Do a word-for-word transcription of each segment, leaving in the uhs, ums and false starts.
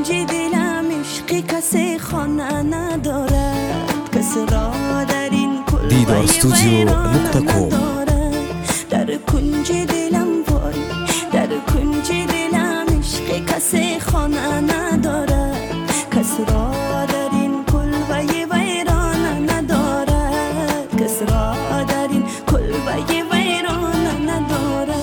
کنج دلم عشقی کسی خانه ندارد، کسی را در این کلبه ویرانه ندارد. در کنج دلم وای، در کنج دلم عشقی کسی خانه ندارد، کسی را در این کلبه ویرانه ندارد، کسی را در این کلبه ویرانه ندارد.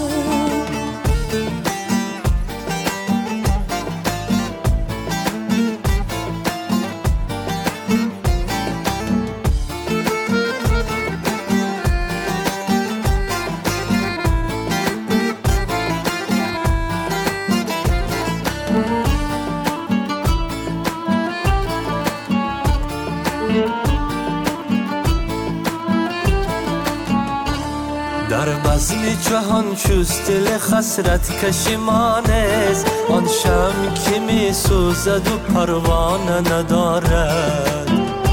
در بزم جهان چوست دل خسرت کشیمانست، آن شمع که می سوزد و پروانه ندارد.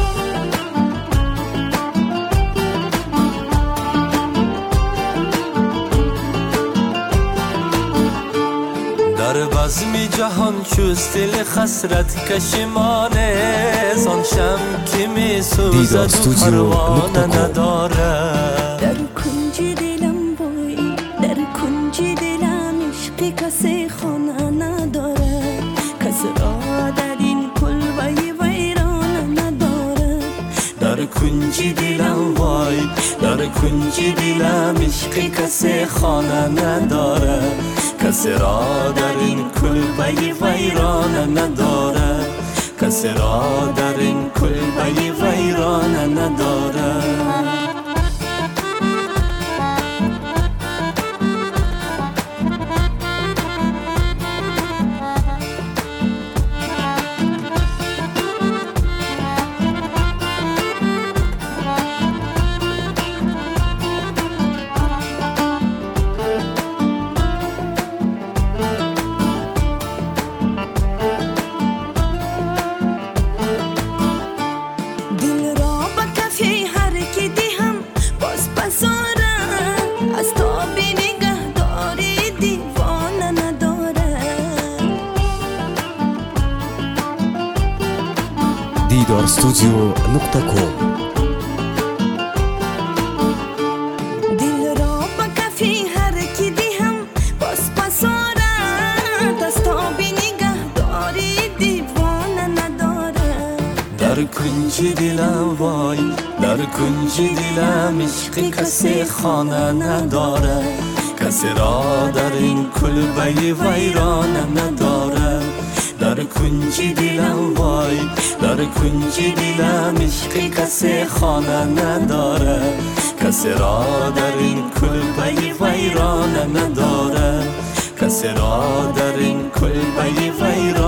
در بزم جهان چوست دل خسرت کشیمانست، آن شمع که می سوزد و پروانه ندارد. در کنج دلم وای، در کنج دلم عشقی کسی خانه ندارد، کسی را در این کلبه ویرانه ندارد. در کنج دلم وای، در کنج دلم عشقی کسی خانه ندارد، کسی را در این کلبه ویرانه ندارد، کسی را در این کلبه ویرانه ندارد. دیدار استودیو نقطه کام. دل را با کفی هر کی دهم باز پسارد، از تاب نگهداری دیوانه ندارد. در کنج دلم وای، در کنج دلم عشقی کسی خانه ندارد، کسی را در این کلبه ویرانه ندارد. در کنج دلم وای، در کنج دلم عشقی کسی خانه ندارد، کسی را در این کلبه ویرانه ندارد، کسی را در این کلبه ویرانه